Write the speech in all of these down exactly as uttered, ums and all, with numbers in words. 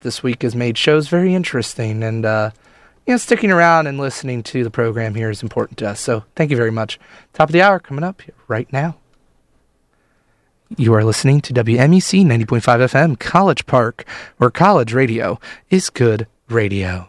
this week has made shows very interesting, and uh, you know, sticking around and listening to the program here is important to us. So thank you very much. Top of the hour coming up right now. You are listening to W M E C ninety point five F M, College Park, where college radio is good radio.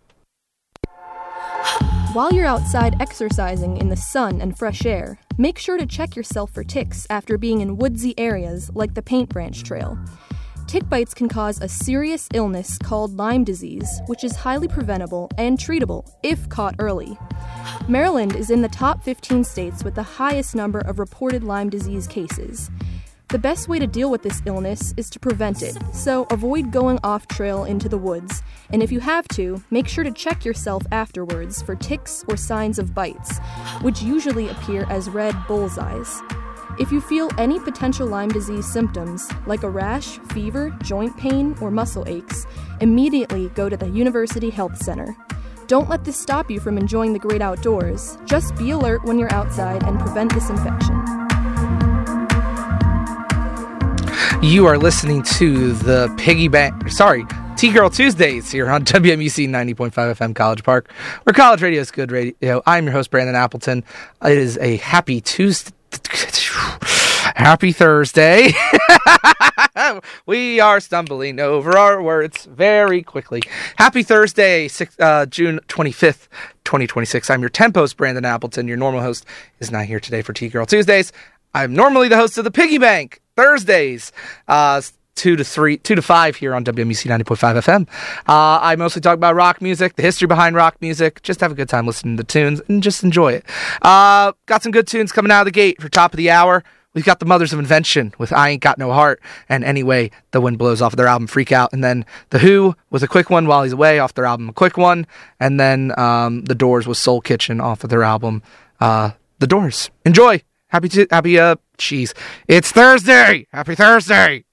While you're outside exercising in the sun and fresh air, make sure to check yourself for ticks after being in woodsy areas like the Paint Branch Trail. Tick bites can cause a serious illness called Lyme disease, which is highly preventable and treatable if caught early. Maryland is in the top fifteen states with the highest number of reported Lyme disease cases. The best way to deal with this illness is to prevent it, so avoid going off trail into the woods, and if you have to, make sure to check yourself afterwards for ticks or signs of bites, which usually appear as red bullseyes. If you feel any potential Lyme disease symptoms, like a rash, fever, joint pain, or muscle aches, immediately go to the University Health Center. Don't let this stop you from enjoying the great outdoors. Just be alert when you're outside and prevent this infection. You are listening to the Piggy Bank, sorry, T-Girl Tuesdays here on W M U C ninety point five F M College Park, where college radio is good radio. I'm your host, Brandon Appleton. It is a happy Tuesday, happy Thursday. We are stumbling over our words very quickly. Happy Thursday, six, uh, June twenty-fifth, twenty twenty-six. I'm your temp host, Brandon Appleton. Your normal host is not here today for T-Girl Tuesdays. I'm normally the host of the Piggy Bank Thursdays, uh, two to three, two to five here on W M U C ninety point five F M. Uh, I mostly talk about rock music, the history behind rock music. Just have a good time listening to tunes and just enjoy it. Uh, got some good tunes coming out of the gate for top of the hour. We've got the Mothers of Invention with I Ain't Got No Heart, and Anyway the Wind Blows off of their album Freak Out, and then The Who with a quick one While He's Away off their album A Quick One, and then um, The Doors with Soul Kitchen off of their album uh, The Doors. Enjoy! Happy, to, happy, uh, jeez. It's Thursday! Happy Thursday!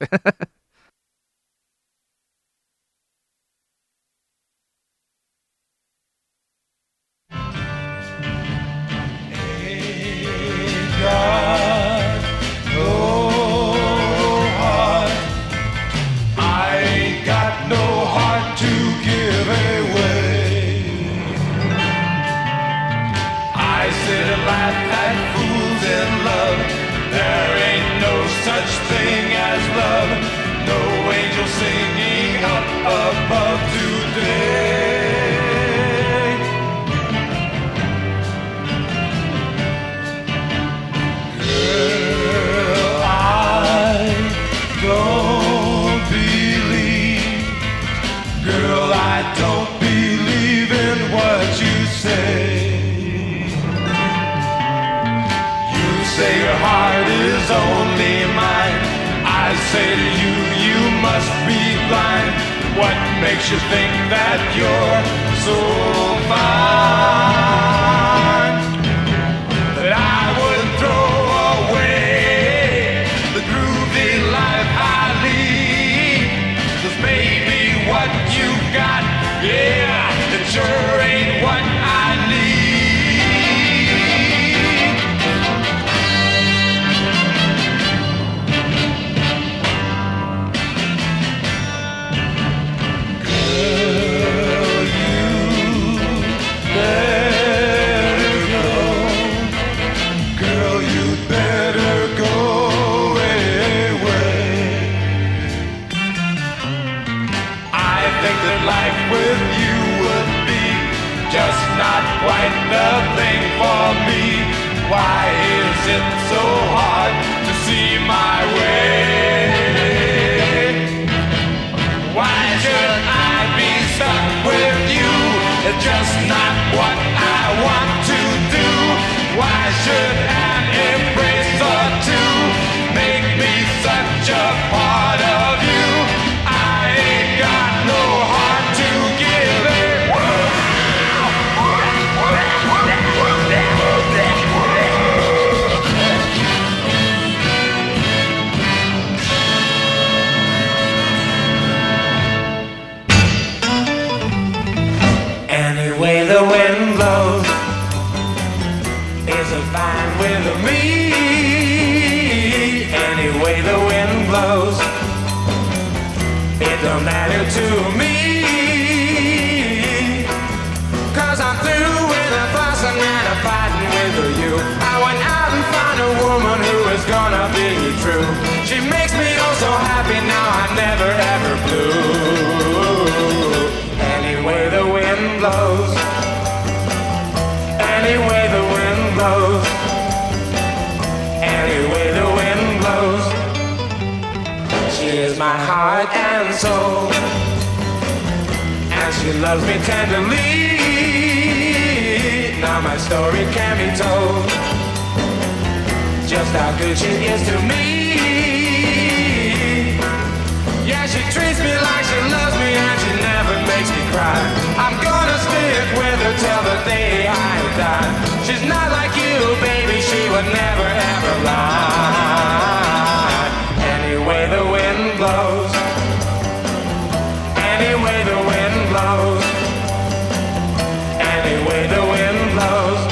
Only mine. I say to you, you must be blind. What makes you think that you're so fine that I would throw away the groovy life I lead? 'Cause maybe what you've got, yeah, it sure ain't what I need. Quite the thing for me. Why is it so hard to see my way? Why should I be stuck with you? It's just not what I want to do. Why should an embrace or two make me such a part of you? I ain't got no heart to give it. Anyway the wind blows is fine with me. Anyway the wind blows, it don't no matter to me. Cause I'm through with the fussing and the fighting with you. I went out and found a woman who is gonna be true. She makes me oh so happy now, I'm never ever blue. Any way the wind blows, any way the wind blows, any way the wind blows. She is my heart and soul, and she loves me tenderly. Now my story can be told, just how good she is to me. Yeah, she treats me like she loves me, and she never makes me cry. I'm gonna stick with her till the day I die. She's not like you, baby, she would never ever lie. Any way the wind blows, any way the wind blows, any way the wind blows.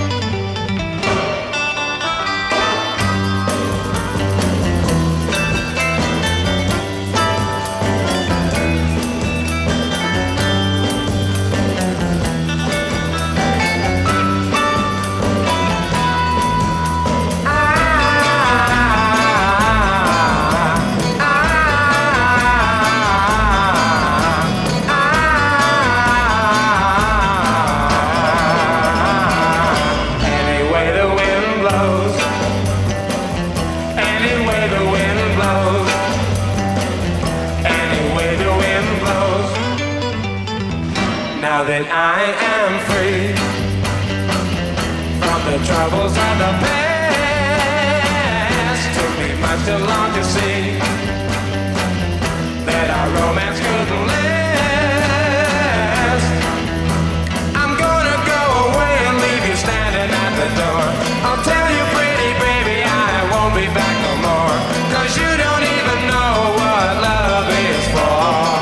Now that I am free from the troubles of the past, took me much too long to see that our romance couldn't last. I'm gonna go away and leave you standing at the door. I'll tell you, pretty baby, I won't be back no more, cause you don't even know what love is for.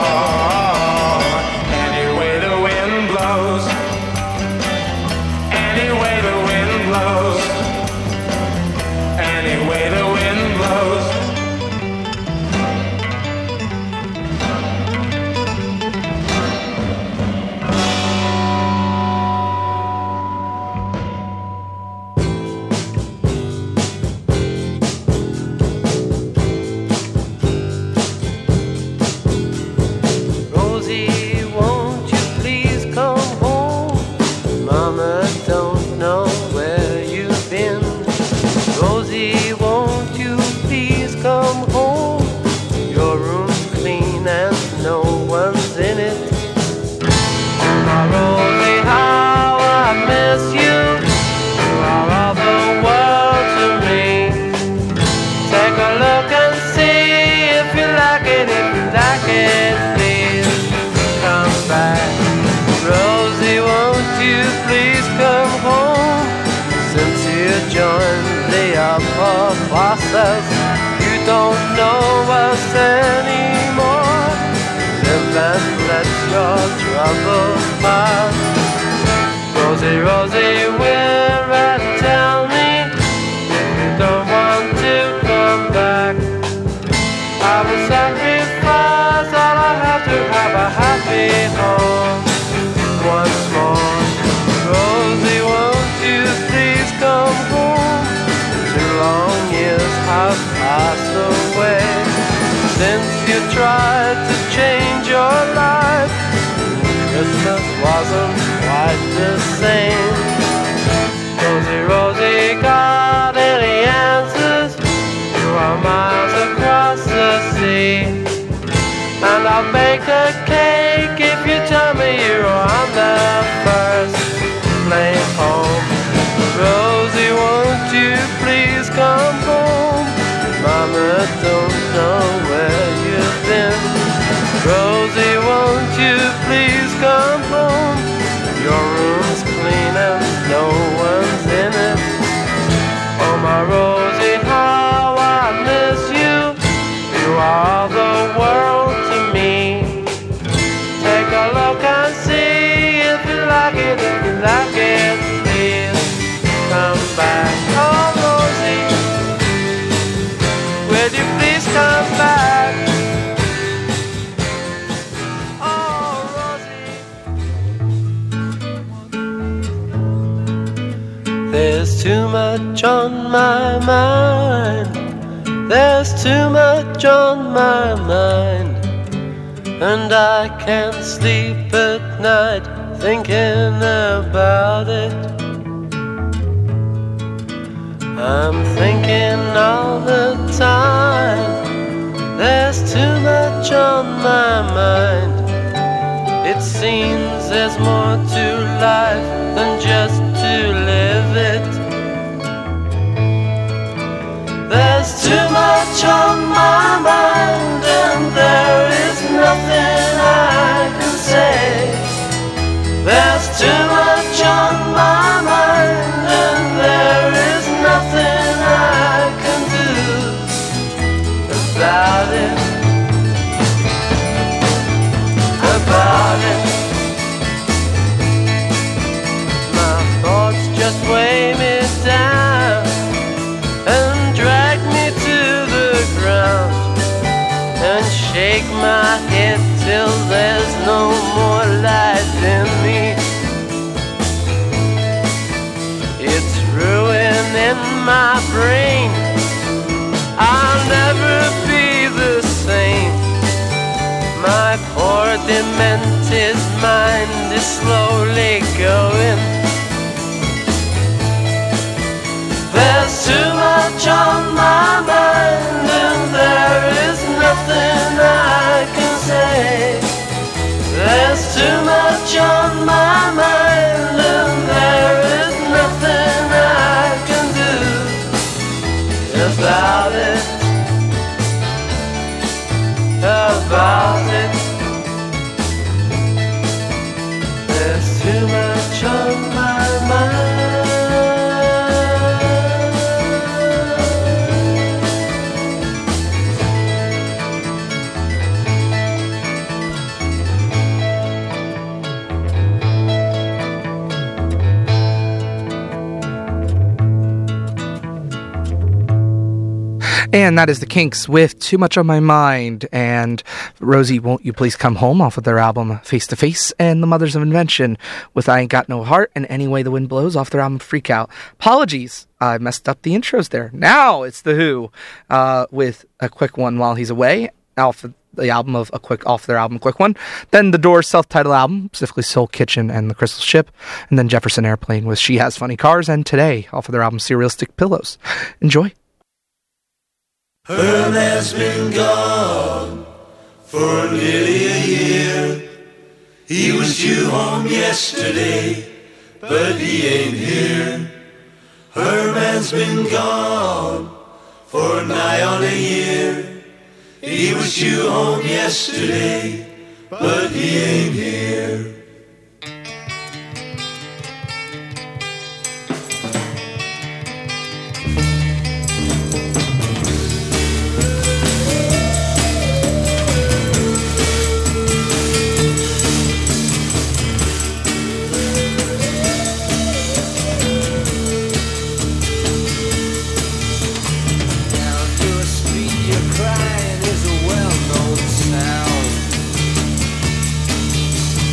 Process. You don't know us anymore. Live and let your troubles pass. Rosie, Rosie, where at? Tell me if you don't want to come back. I will sacrifice all I have to have a happy home once more. Rosie, won't you please come home? Too long years have passed away since you tried to change your life. Christmas wasn't quite the same. Rosie, Rosie, got any answers? You are miles across the sea, and I'll bake a cake if you tell me you're on the first plane home. Rosie, won't you please come home? Mama don't know where you've been. Rosie, won't you please come home? Your room's clean and no one's in it. Oh my Rosie, how I miss you. You are all the world to me. Take a look and see if you like it, if you like it, please come back. Oh Rosie, will you please come back? There's too much on my mind. There's too much on my mind. And I can't sleep at night thinking about it. I'm thinking all the time. There's too much on my mind. It seems there's more to life than just to live it. There's too much on my mind, and there is nothing I can say. There's too much on my mind, and there is nothing I can do about it. About it. My thoughts just weigh me down and drag me to the ground and shake my head till there's no more life in me. It's ruining my brain. I'll never be the same. My poor demented mind is slowly going. There's too much on my mind, and there is nothing I can say. There's too much on my mind, and there is nothing I can do about it. About it. There's too much on my mind. And that is the Kinks with Too Much on My Mind. And Rosie, Won't You Please Come Home off of their album Face to Face, and The Mothers of Invention with I Ain't Got No Heart and Any Way the Wind Blows off their album Freak Out. Apologies, I messed up the intros there. Now it's The Who uh, with A Quick One While He's Away off the album of a quick off their album Quick One. Then The Doors' self-titled album, specifically Soul Kitchen and The Crystal Ship. And then Jefferson Airplane with She Has Funny Cars, and Today off of their album Surrealistic Pillows. Enjoy. Herm has been gone for nearly a year. He was due home yesterday, but he ain't here. Herm has been gone for nigh on a year. He was due home yesterday, but he ain't here. Crying is a well-known sound.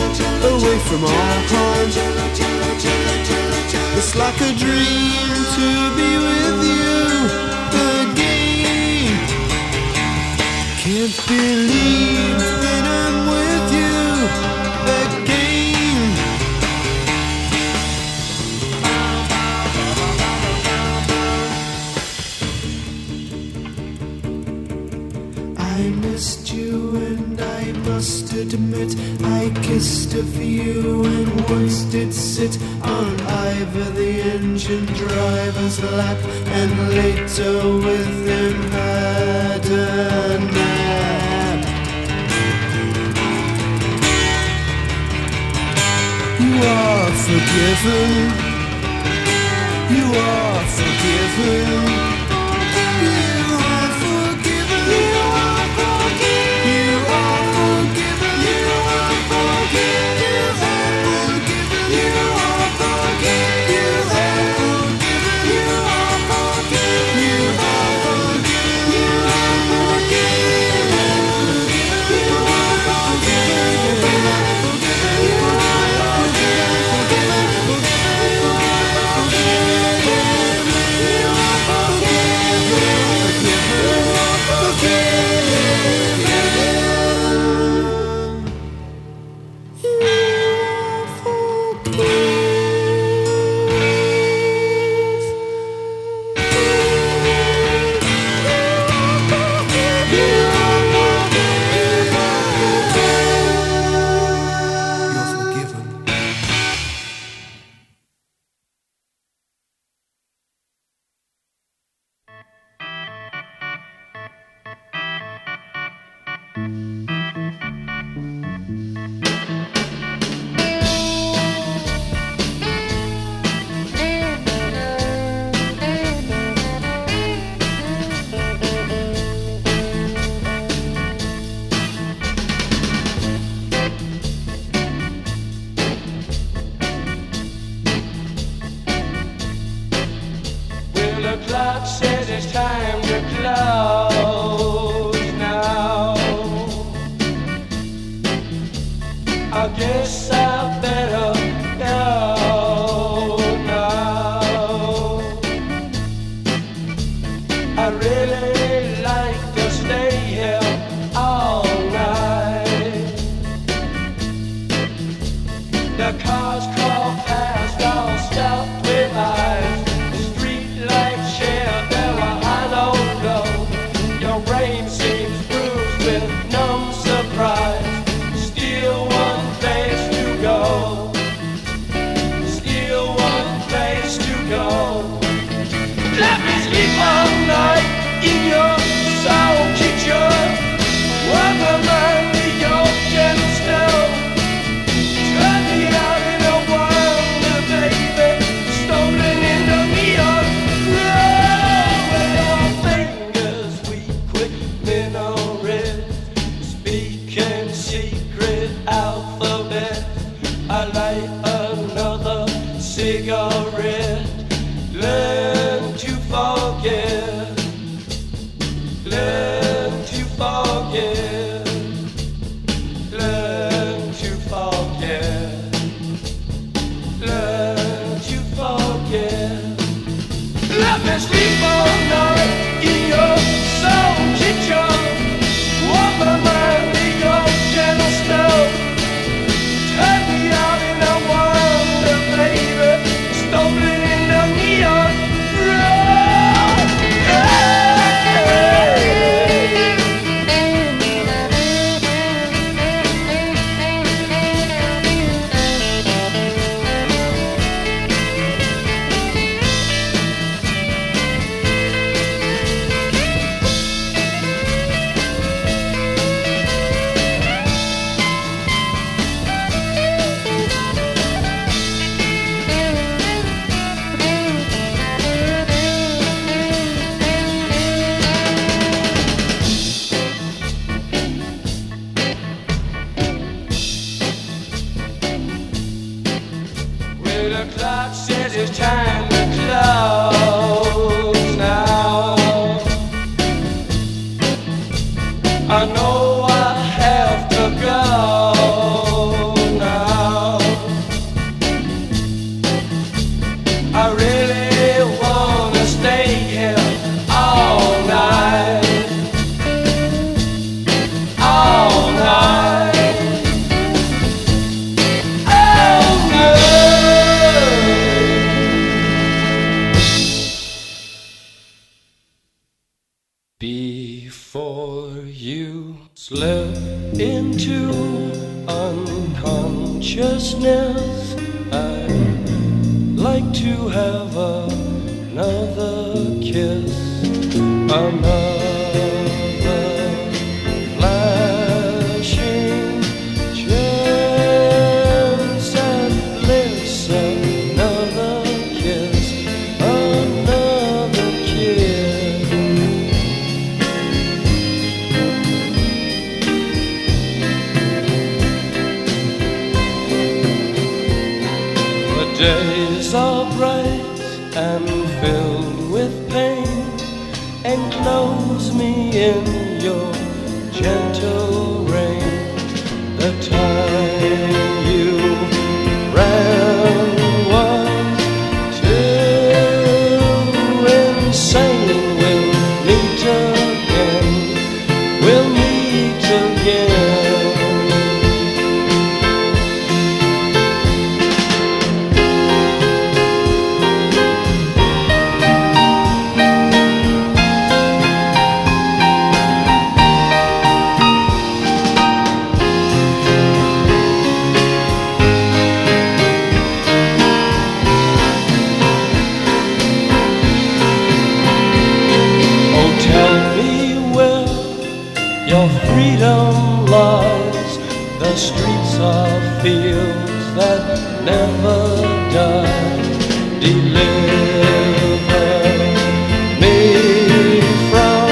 away from all harm. It's like a dream to be with you again. Can't believe that I'm with you again. I missed you and I must admit I kissed a few and once did sit on either the engine driver's lap and later with him had a nap. You are forgiven. You are forgiven. You are forgiven. You are forgiven. You are forgiven. You are forgiven. You are forgiven. You are forgiven. You are forgiven. You are forgiven. You are I know I have to go now. Slip into unconsciousness. I'd like to have another kiss, another flashing chance at bliss, another kiss, another kiss. The days are bright and filled with pain. Enclose me in your gentle rain. The time you ran was too insane. We'll meet again. We'll meet again. Your freedom lies. The streets are fields that never die. Deliver me from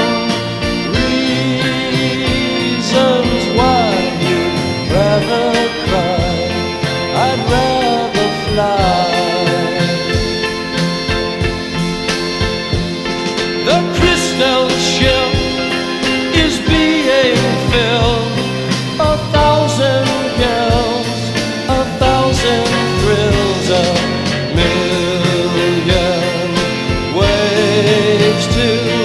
reasons why you'd rather cry. I'd rather fly. The crystal ship is being filled. A thousand girls, a thousand thrills, a million ways to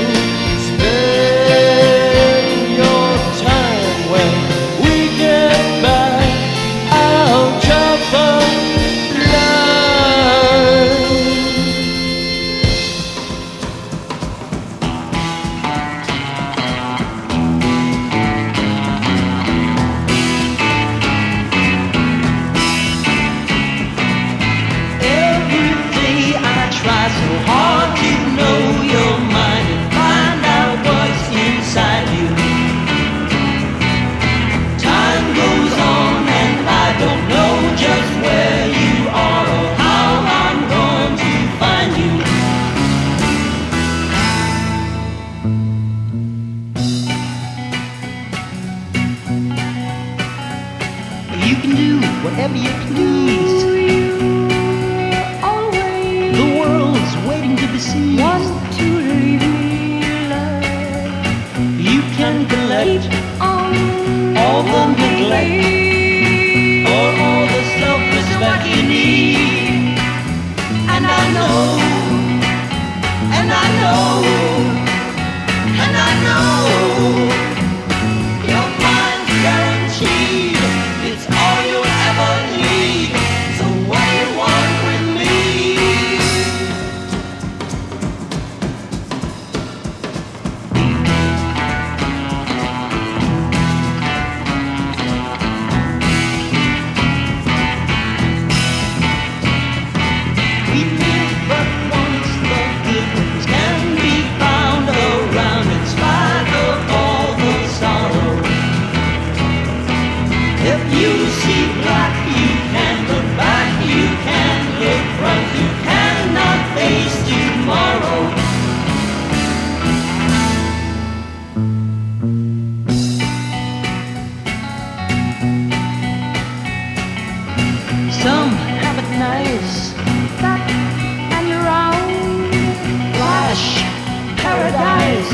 spend your time. When we get back out of the line. Try so hard to know your mind and find out what's inside you. Time goes on and I don't know just where you are or how I'm going to find you. You can do whatever you please. Waiting to be seen. Want to leave me alive. You can collect all the neglect or all the self-respect you need. And I know, and I know, and I know your mind's guaranteed. It's all you'll ever need. So what do you want with me? Some have it nice, fat and round, flash paradise.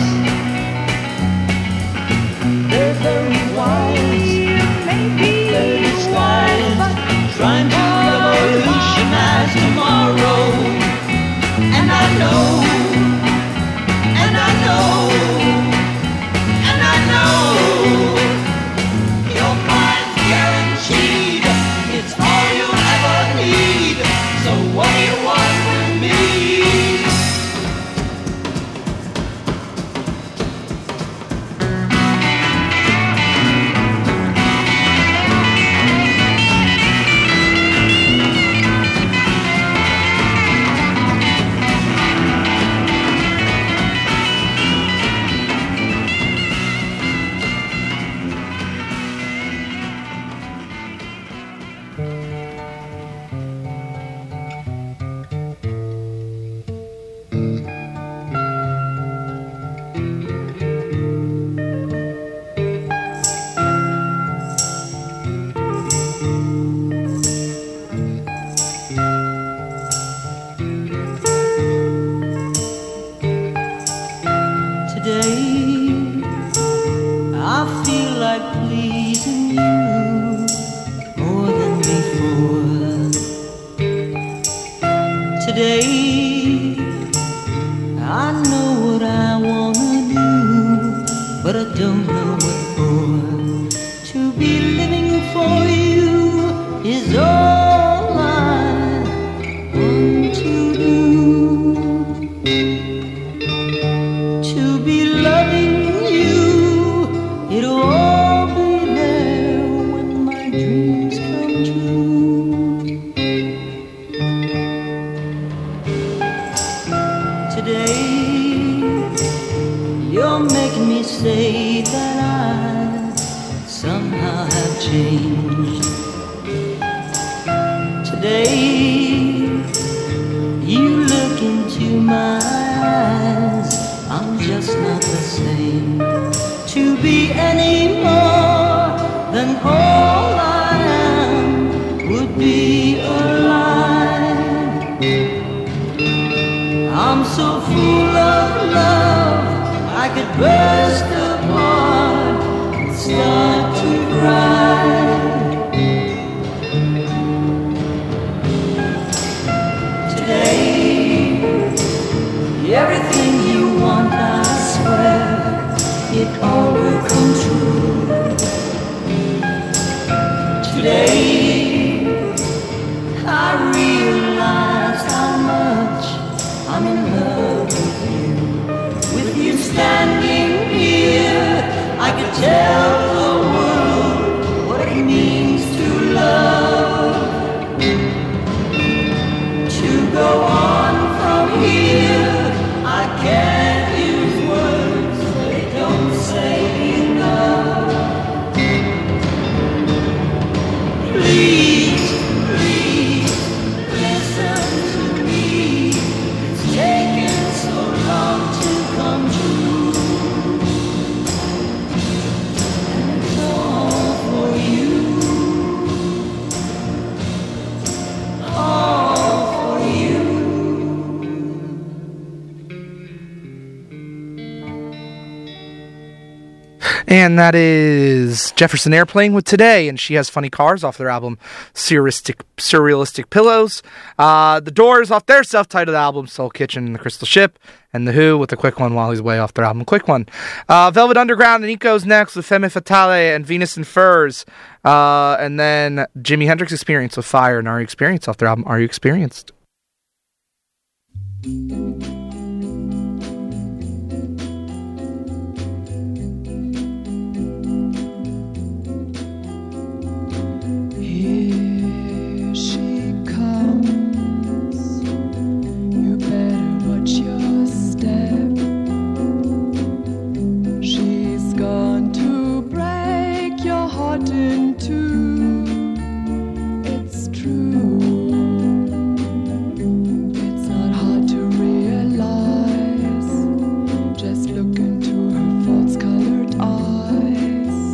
They're very wise, they're disguised, trying to revolutionize tomorrow. And I know, and I know, and I know your mind's guaranteed. It's all you ever need. So what do you want with me? Today, you look into my eyes, I'm just not the same. To be any more than all I am would be a lie. I'm so full of love, I could burst apart and start to cry. Everything you want, I swear, it all will come true. Today, I realize how much I'm in love with you. With you standing here, I could tell the world what it means to love. To go on from here, I can't use words, they don't say enough. Please, please, listen to me. It's taken so long to come true. And it's all for you. All for you. And that is Jefferson Airplane with Today, and She Has Funny Cars off their album Surrealistic, Surrealistic Pillows. Uh, the Doors off their self-titled album Soul Kitchen and the Crystal Ship, and The Who with the Quick One while he's way off their album Quick One. Uh, Velvet Underground and Eco's next with Femme Fatale and Venus and Furs. Uh, and then Jimi Hendrix Experience with Fire and Are You Experienced off their album Are You Experienced? Here she comes. You better watch your step. She's gone to break your heart in two. It's true. It's not hard to realize. Just look into her false-colored eyes.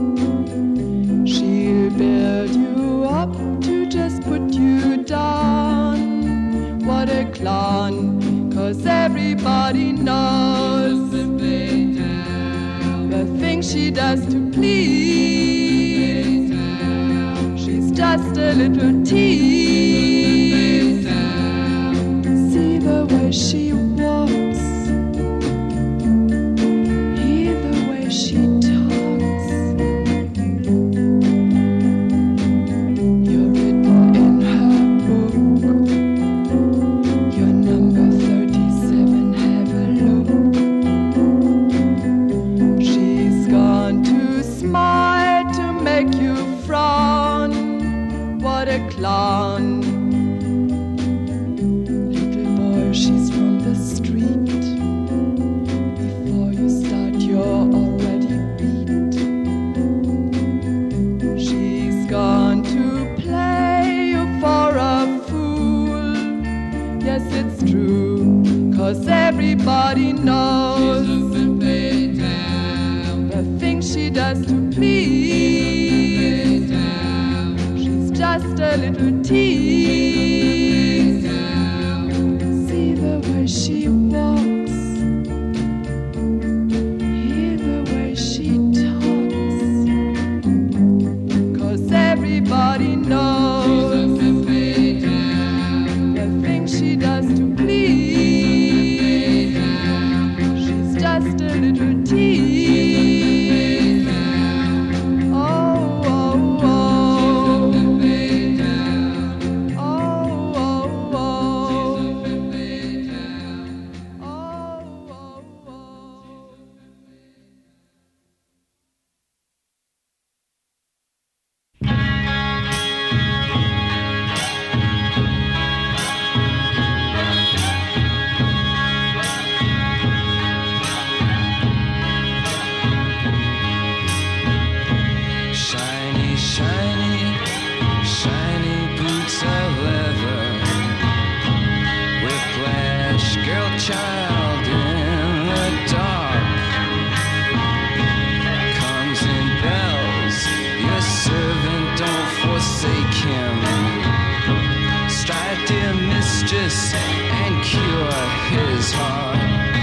She'll build you up to just put you down. What a clown, 'cause everybody knows the things she does to please. She's just a little tease. See the way she walks, hear the way she talks. You're written in her book. You're number thirty-seven, have a look. She's gone to smile to make you frown. What a clown. Little boy, she's from the street. Before you start, you're already beat. She's gone to play you for a fool. Yes, it's true, 'cause everybody knows the things she does to please. She's just a little tease. See the way she walks, hear the way she talks. 'Cause everybody knows the things she does to please. She's just a little tease. Oh, oh, oh. Oh, oh, oh. Oh, him. Strike, dear mistress, and cure his heart.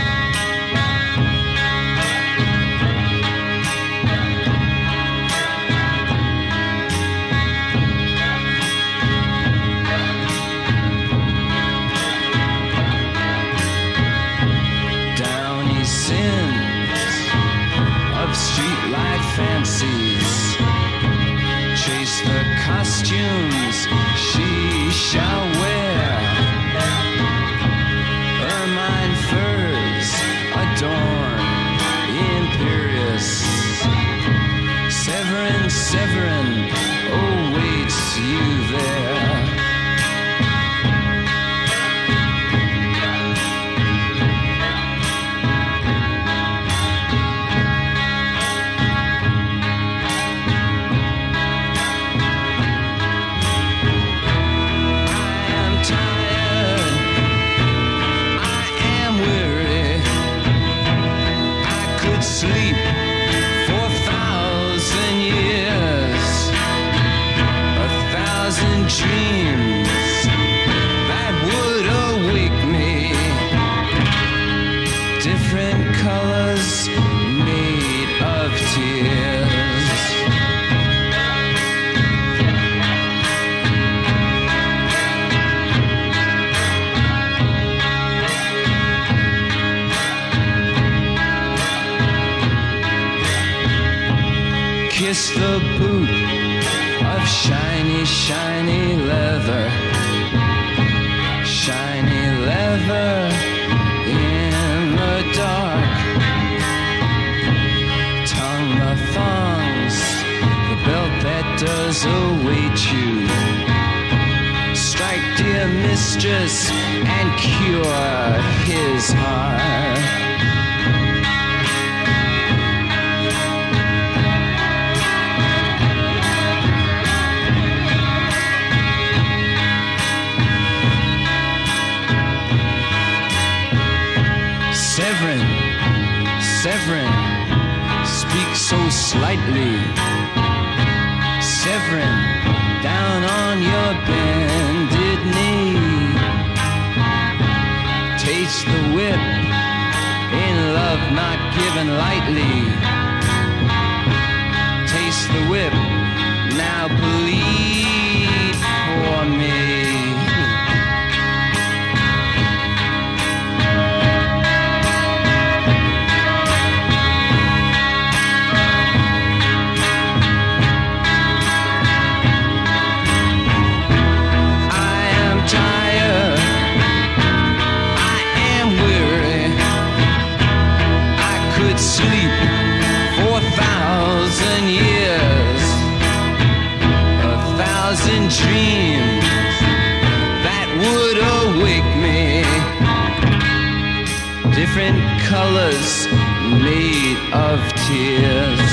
Downy sins of streetlight fancies, chase the costumes she shall wear. Ermine furs adorn the imperious. Severin, Severin awaits you there. Sleep for a thousand years, a thousand dreams that would awake me. Different colors made of tears. Kiss the boot of shiny, shiny leather, shiny leather in the dark. Tongue the thongs, the belt that does await you. Strike, dear mistress, and cure his heart. Severin, Severin, speak so slightly. Severin, down on your bended knee. Taste the whip in love not given lightly. Taste the whip, now bleed for me. Sleep for a thousand years, a thousand dreams that would awake me. Different colors made of tears.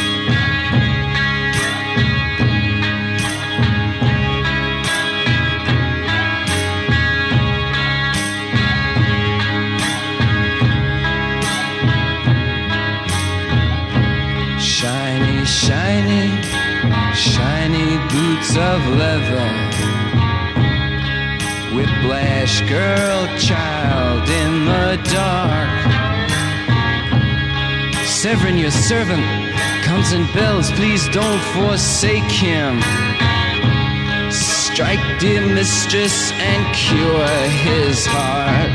Shiny, shiny, shiny boots of leather. Whiplash girl, child in the dark. Severin, your servant, comes and bells. Please don't forsake him. Strike, dear mistress, and cure his heart.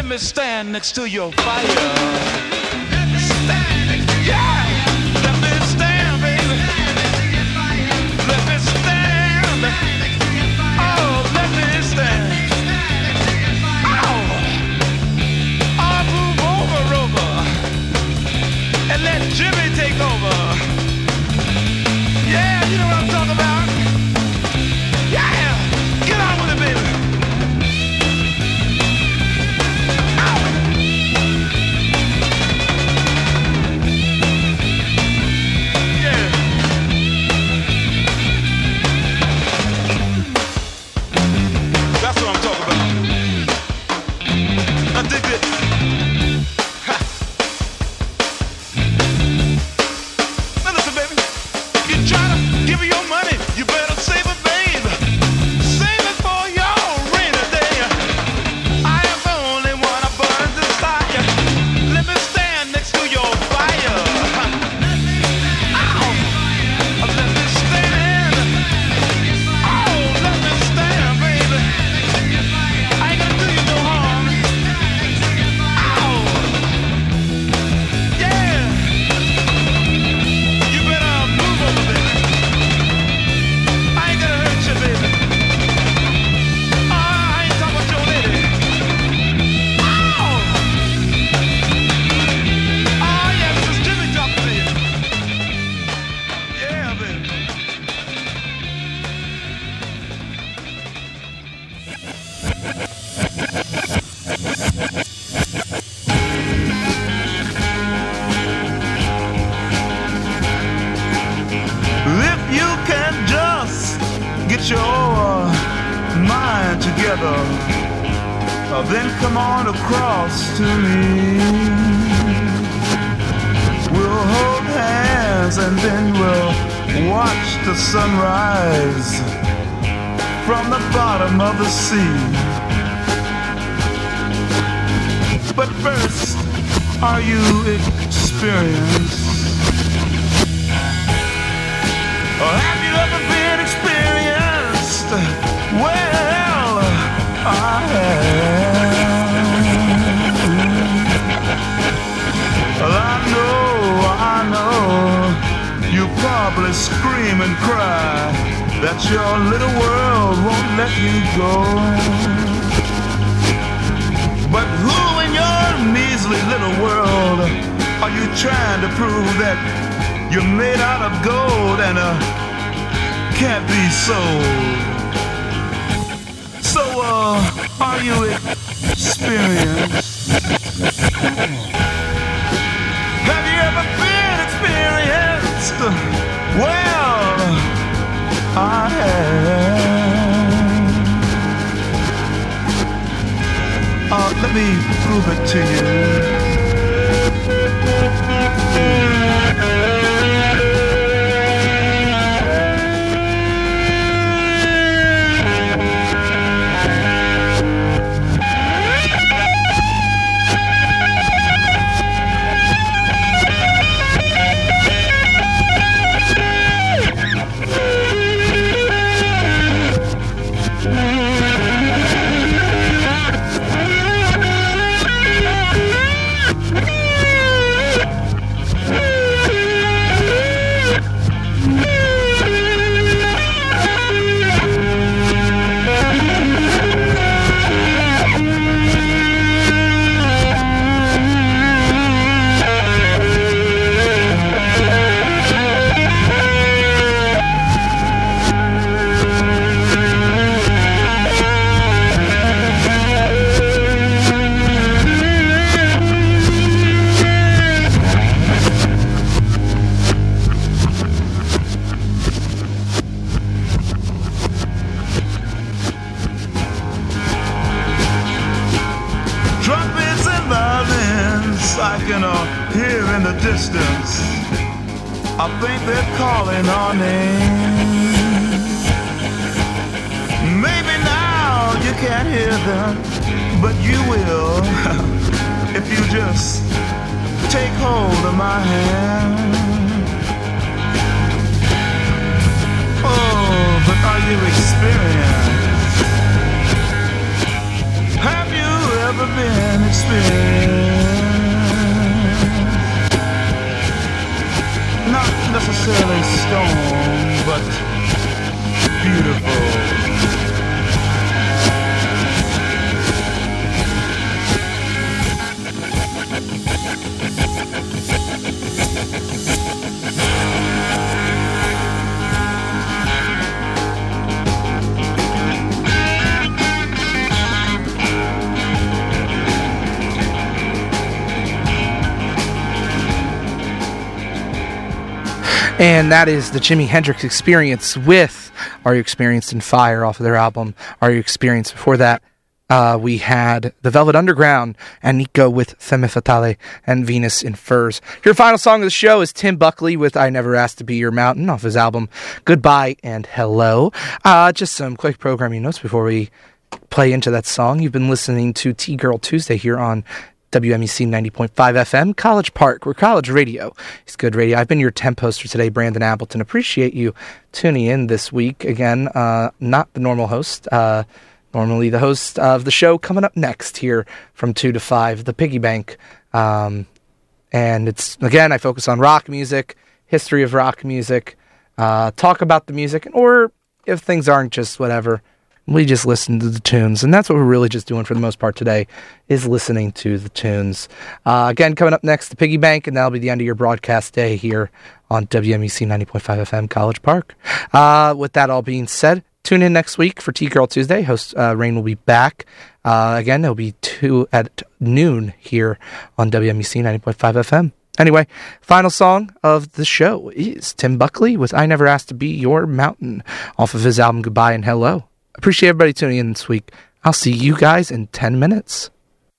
me stand next to your fire. Let me stand next to your fire. Yeah, let me stand, baby. Let me stand. Oh, let me stand. Oh, I'll move over, over, and let Jimmy take over. Yeah, you know what I'm talking about. Yeah, get on with it, baby. Then come on across to me. We'll hold hands and then we'll watch the sunrise from the bottom of the sea. But first, are you experienced? Or have you ever been experienced? Well, I have. Well, I know, I know, you probably scream and cry that your little world won't let you go. But who in your measly little world are you trying to prove that you're made out of gold and uh, can't be sold? So, uh, are you experienced? Have you ever been experienced? Well, I have. Uh, let me prove it to you. I can uh, hear in the distance. I think they're calling our name. Maybe now you can't hear them, but you will if you just take hold of my hand. Oh, but are you experienced? Have you ever been experienced? experience. Not necessarily stone, but beautiful. And that is the Jimi Hendrix Experience with Are You Experienced in Fire off of their album Are You Experienced. Before that, uh, we had the Velvet Underground and Nico with Femme Fatale and Venus in Furs. Your final song of the show is Tim Buckley with I Never Asked to Be Your Mountain off his album Goodbye and Hello. Uh, just some quick programming notes before we play into that song. You've been listening to T-Girl Tuesday here on W M E C ninety point five F M, College Park, where college radio is good radio. I've been your temp hoster today, Brandon Appleton. Appreciate you tuning in this week. Again, uh, not the normal host. Uh, normally the host of the show coming up next here from two to five, the Piggy Bank. Um, and it's, again, I focus on rock music, history of rock music, uh, talk about the music, or if things aren't just whatever, we just listen to the tunes, and that's what we're really just doing for the most part today, is listening to the tunes. Uh, again, coming up next, the Piggy Bank, and that'll be the end of your broadcast day here on W M E C ninety point five F M, College Park. Uh, with that all being said, tune in next week for T-Girl Tuesday. Host uh, Rain will be back. Uh, again, it'll be two at noon here on W M E C ninety point five F M. Anyway, final song of the show is Tim Buckley with I Never Asked to Be Your Mountain off of his album Goodbye and Hello. Appreciate everybody tuning in this week. I'll see you guys in ten minutes.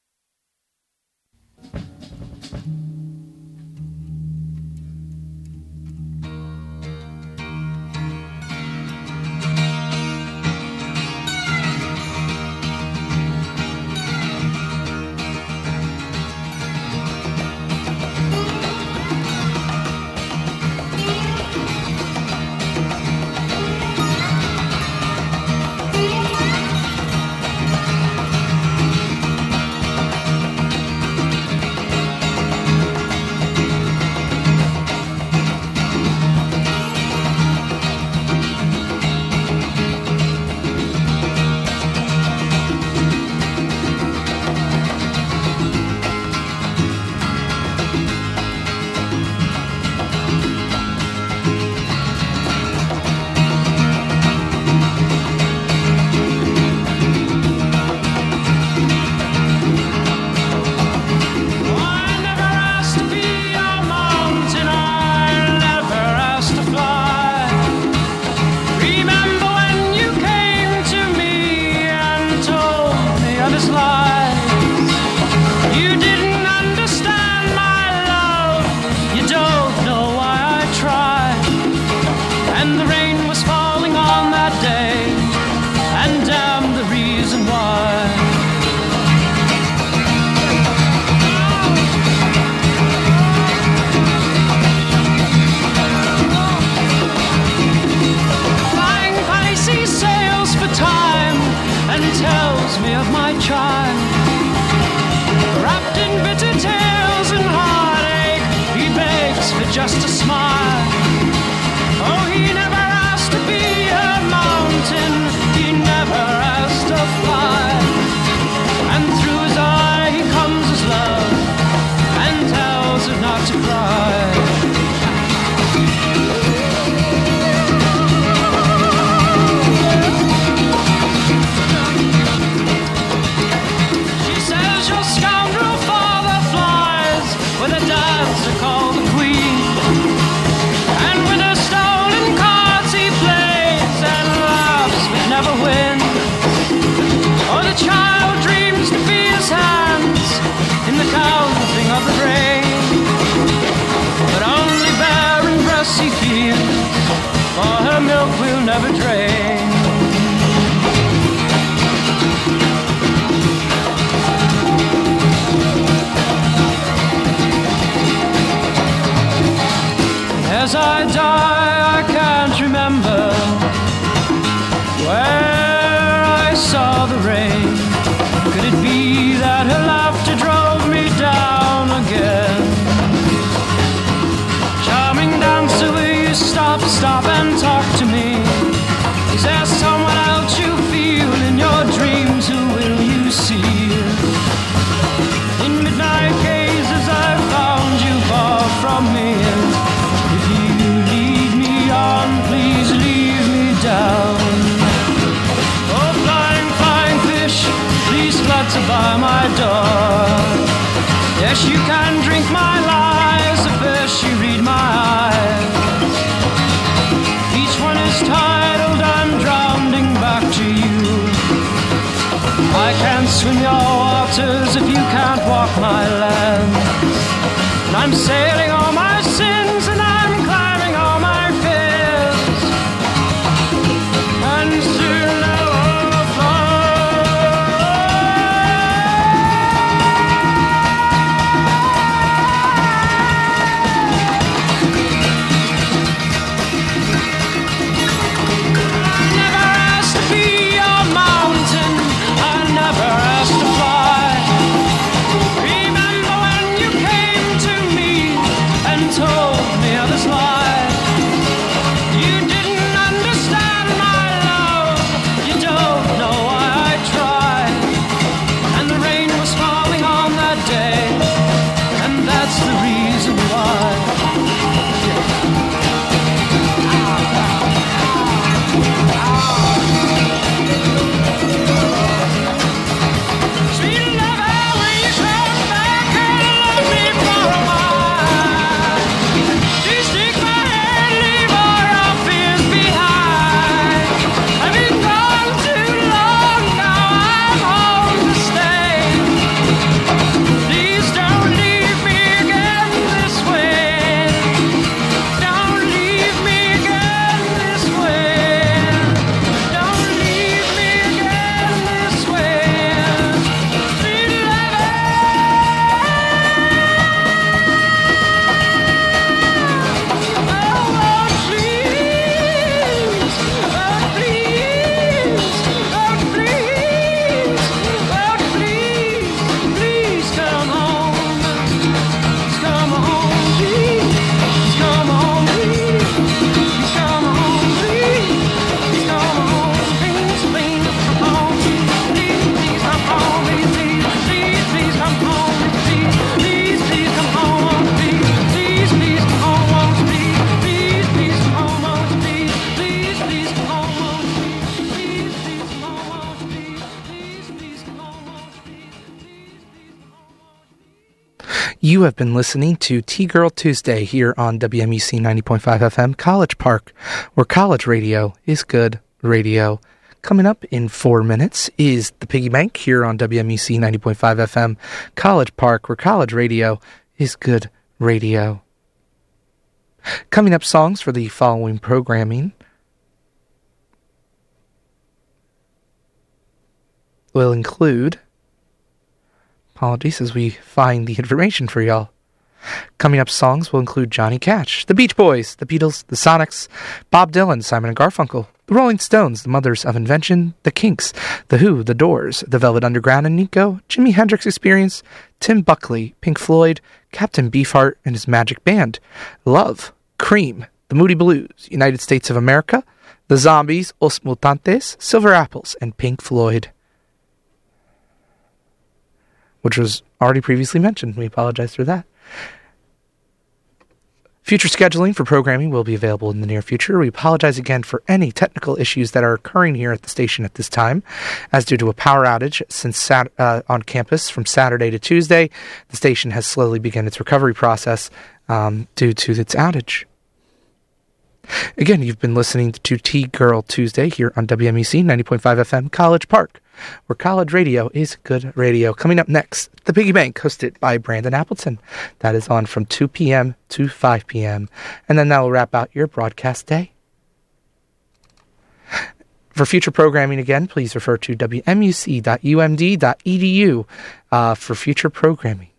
Just a smile. Oh, he never asked to be a mountain. He never asked to fly. And through his eye he comes his love and tells her not to cry. She says your scoundrel father flies with a dancer called the Queen. And with her stolen cards he plays and laughs but never wins. Oh, the child dreams to be his hands in the counting of the grain, but only barren breasts he feels, for her milk will never drain. As I die, I can't remember where I saw the rain. Could it be that her laughter drove by my door. Yes, you can drink my lies, the first you read my eyes. Each one is titled, I'm drowning back to you. I can't swim your waters if you can't walk my land. And I'm sailing all my sins and I'm climbing all my fears. And soon I will I never asked to be your mountain, I never asked to fly. Remember when you came to me and told me of this life? You didn't understand my love, you don't know why I tried. And the rain was falling on that day, and that's the reason why. Sweet lover, will you come back and love me for a while? Please take my hand, leave all your fears behind. I've been gone too long, now I'm home to stay. Please don't leave me again this way. Don't leave me again this way. Don't leave me again this way. Sweet lover. Oh, please, oh, please, oh, please, oh, please, please come home. Please come home, please. Please come home, please. Please come home, please. Please come home, please, please come home, please. Please come home, please, please, please come home, please. Please, please come home, please. Please, please come home, please. Please, please come home, please. Please, please come home, please. Please, please come home, please. Please, please come home, please. You have been listening to T-Girl Tuesday here on W M U C ninety point five F M College Park, where college radio is good radio. Coming up in four minutes is the Piggy Bank here on W M U C ninety point five F M College Park, where college radio is good radio. Coming up, songs for the following programming will include... Apologies as we find the information for y'all. Coming up, songs will include Johnny Cash, the Beach Boys, the Beatles, the Sonics, Bob Dylan, Simon and Garfunkel, the Rolling Stones, the Mothers of Invention, the Kinks, the Who, the Doors, the Velvet Underground and Nico, Jimi Hendrix Experience, Tim Buckley, Pink Floyd, Captain Beefheart and his Magic Band, Love, Cream, the Moody Blues, United States of America, the Zombies, Os Mutantes, Silver Apples, and Pink Floyd. Which was already previously mentioned. We apologize for that. Future scheduling for programming will be available in the near future. We apologize again for any technical issues that are occurring here at the station at this time, as due to a power outage since sat- uh, on campus from Saturday to Tuesday, the station has slowly begun its recovery process um, due to its outage. Again, you've been listening to T-Girl Tuesday here on W M U C ninety point five F M College Park, where college radio is good radio. Coming up next, the Piggy Bank, hosted by Brandon Appleton. That is on from two p.m. to five p.m. And then that will wrap out your broadcast day. For future programming, again, please refer to w m u c dot u m d dot e d u uh, for future programming.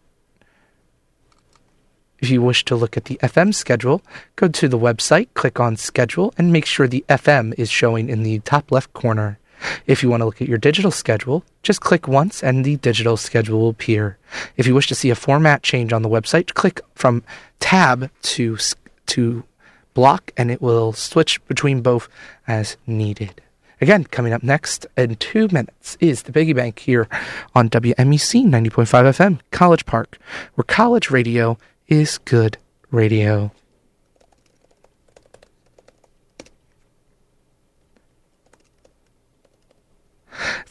If you wish to look at the F M schedule, go to the website, click on Schedule, and make sure the F M is showing in the top left corner. If you want to look at your digital schedule, just click once and the digital schedule will appear. If you wish to see a format change on the website, click from Tab to, to Block, and it will switch between both as needed. Again, coming up next in two minutes is the Piggy Bank here on W M U C ninety point five F M College Park, where college radio is good radio.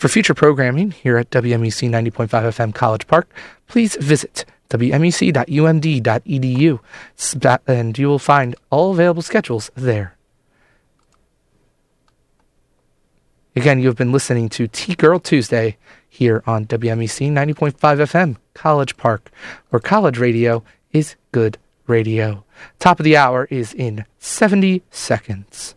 For future programming here at W M E C ninety point five F M College Park, please visit w m e c dot u m d dot e d u and you will find all available schedules there. Again, you have been listening to T-Girl Tuesday here on W M E C ninety point five F M College Park, where college radio is good radio. Top of the hour is in seventy seconds.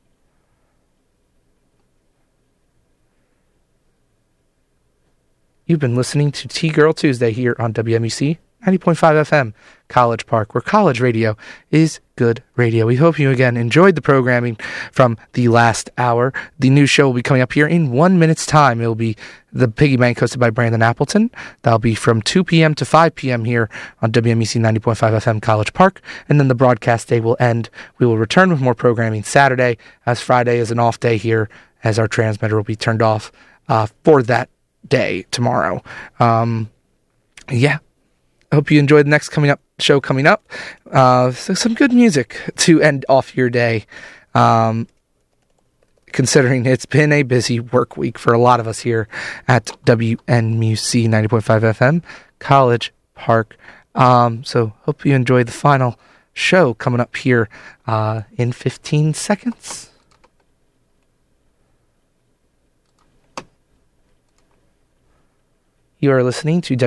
You've been listening to T-Girl Tuesday here on W M E C ninety point five F M College Park, where college radio is good radio. We hope you again enjoyed the programming from the last hour. The new show will be coming up here in one minute's time. It will be the Piggy Bank hosted by Brandon Appleton. That'll be from two p.m. to five p.m. here on W M E C ninety point five F M College Park. And then the broadcast day will end. We will return with more programming Saturday, as Friday is an off day here, as our transmitter will be turned off uh, for that day tomorrow. Um, yeah. I hope you enjoyed the next coming up show coming up. Uh, so some good music to end off your day, um, considering it's been a busy work week for a lot of us here at W M U C ninety point five F M College Park. Um, so hope you enjoyed the final show coming up here uh, in fifteen seconds. You are listening to